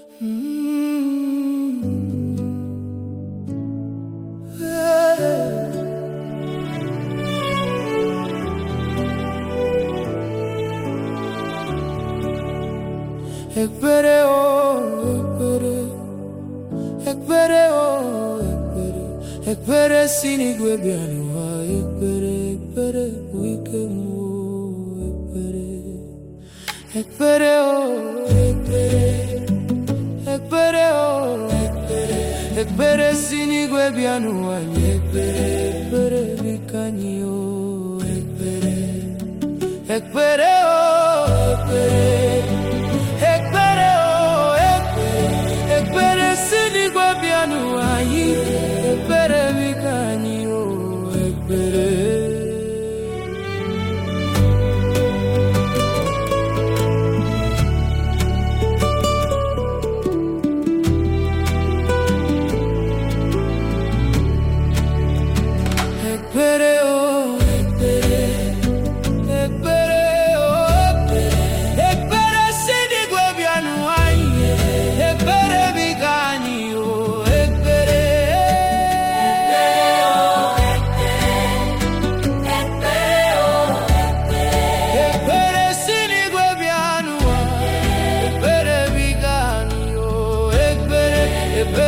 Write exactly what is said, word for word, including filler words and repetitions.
Ekpere o ekpere, ekpere o ekpere, ekpere si n'igwe bịa n'ụwa. Ekpere ekpere bụ ike m o ekpere, ekpere o ekpere, ekpere o ekpere, ekpere si n'igwe bịa n'ụwa. Ekpere ekpere bụ ike anyị o ekpere, ekpere o ekpere. Ekpere